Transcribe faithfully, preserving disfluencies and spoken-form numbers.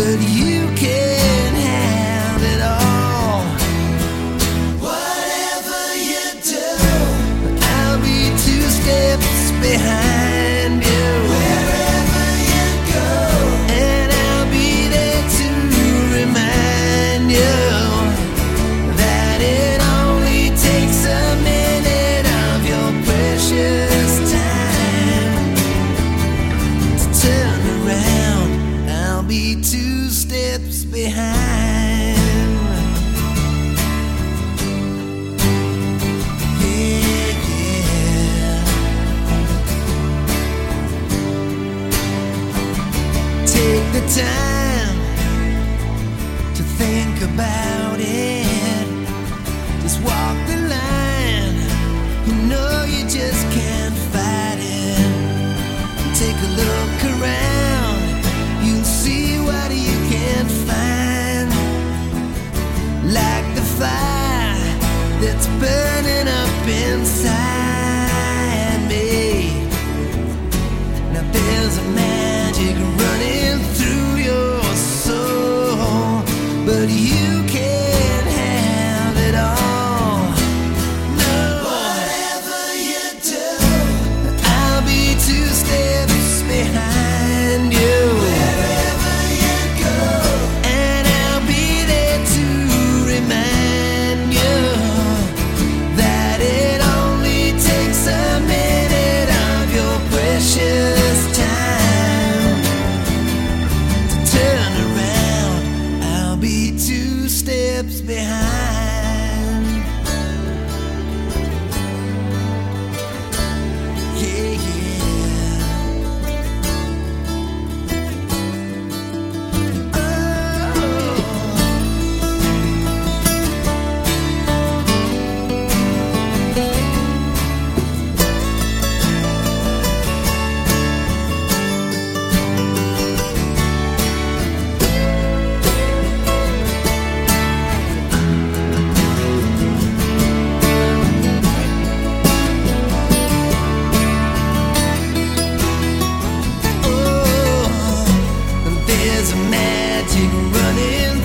but you can have it all. Whatever you do, I'll be two steps behind you. Wherever you go, and I'll be there to remind you that it only takes a minute of your precious time to turn around. I'll be two steps behind. Yeah, yeah. Take the time to think about it. Just walk the line. You know you just can't fight it. Take a look around. You'll see what you can't find. Like the fire that's burning up inside me. Now there's a magic running through your soul, but you can't have it all. No. Whatever you do, I'll be two steps behind you. Wherever you go, and I'll be there to remind you that it only takes a minute of your precious time to turn around. I'll be two steps behind. Yeah, yeah. Oh, there's a magic running